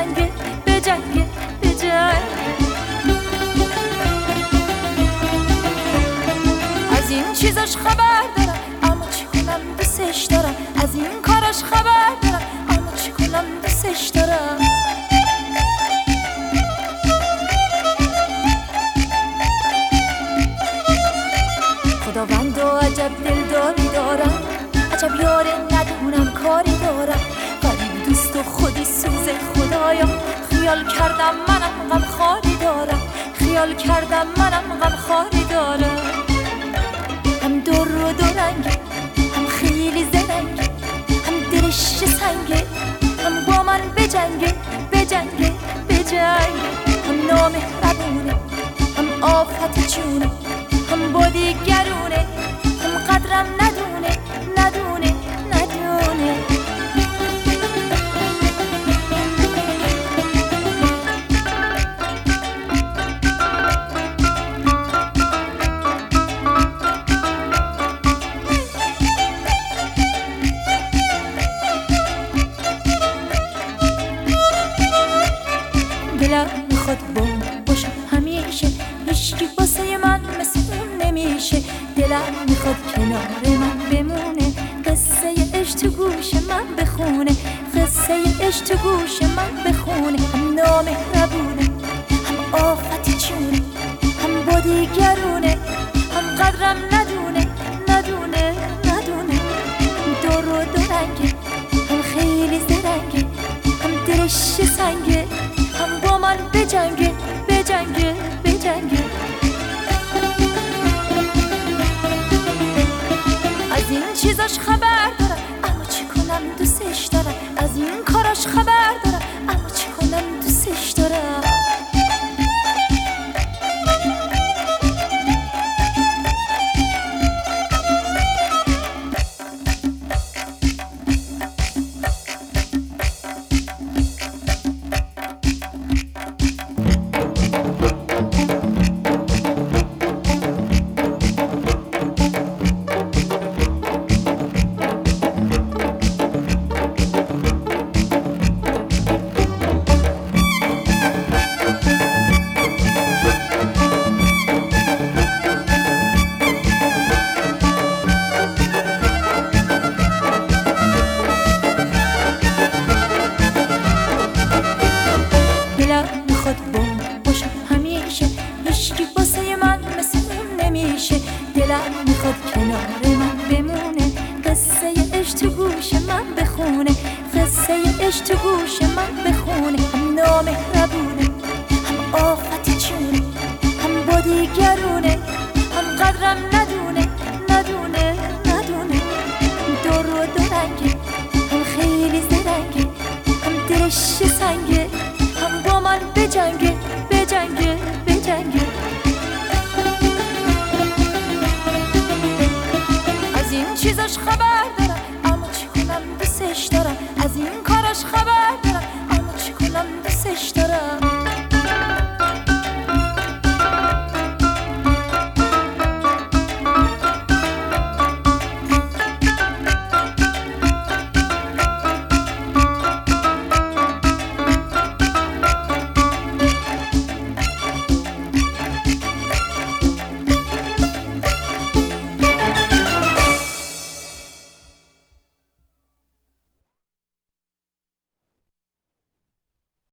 بجنگه بجنگه بجنگه. از این چیزاش خبر دارم اما چی کنم دوستش دارم. از این کاراش خبر دارم اما چی کنم دوستش دارم. خداوند و عجب دلداری دارم، عجب یاره ندونم کاری دارم. غریب دوست و خودی سوز خدایا، خیال کردم منم غم خاری دارم. خیال کردم منم غم خاری دارم. هم دور و دورنگه، هم خیلی زرنگه، هم دلش سنگه، هم با من بجنگه بجنگه بجنگه. هم نامهربونه، هم آفت چونه، هم با دیگرونه، هم قدرم ندونه ندونه ندونه. دلم میخواد باشم همیشه، هیچکی واسه من مثل اون نمیشه. دلم میخواد کنار من بمونه، قصه عشق تو گوش من بخونه، قصه عشق تو گوش من بخونه. هم نامهربونه، هم آفت چونه، هم با دیگرونه، هم قدرم ندونه ندونه ندونه. دور و دورنگه، هم خیلی زرنگه، هم دلش سنگه، هم با من بجنگه بجنگه بجنگه. از این چیزاش خبر دارم اما چی کنم دوستش دارم. از این کاراش خبر دارم اما چی کنم دوستش دارم. دلم میخواد باشم همیشه، هیچکی واسه من مثل اون نمیشه. دلم میخواد کنار من بمونه، قصه عشق تو گوش من بخونه، قصه عشق تو گوش من بخونه. هم نامهربونه، هم آفت چونه، هم با دیگرونه، هم قدرم ندونه ندونه ندونه. دور و دورنگه، هم خیلی زرنگه، هم دلش سنگه، هم با من بجنگه بجنگه بجنگه. از این چیزاش خبر